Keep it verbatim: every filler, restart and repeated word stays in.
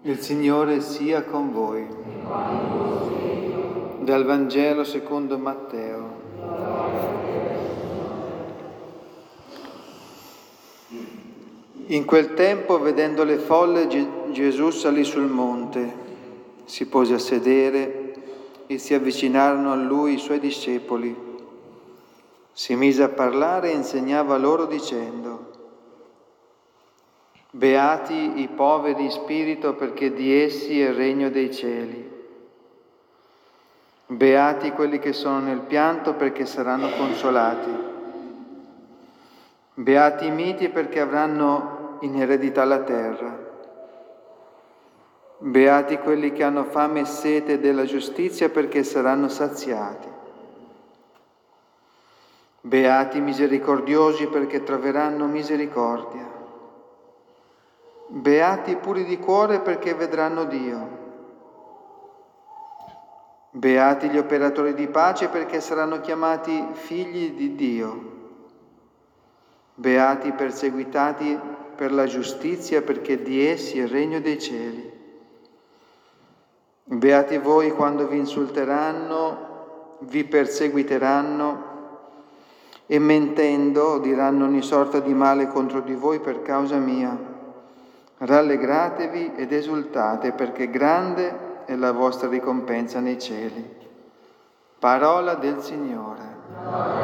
Il Signore sia con voi. Dal Vangelo secondo Matteo. In quel tempo, vedendo le folle, Gesù salì sul monte, si pose a sedere e si avvicinarono a lui i suoi discepoli. Si mise a parlare e insegnava loro dicendo: Beati i poveri in spirito, perché di essi è il regno dei cieli. Beati quelli che sono nel pianto, perché saranno consolati. Beati i miti, perché avranno in eredità la terra. Beati quelli che hanno fame e sete della giustizia, perché saranno saziati. Beati i misericordiosi, perché troveranno misericordia. Beati i puri di cuore, perché vedranno Dio. Beati gli operatori di pace, perché saranno chiamati figli di Dio. Beati i perseguitati per la giustizia, perché di essi è il regno dei cieli. Beati voi quando vi insulteranno, vi perseguiteranno e mentendo diranno ogni sorta di male contro di voi per causa mia. Rallegratevi ed esultate, perché grande è la vostra ricompensa nei cieli. Parola del Signore.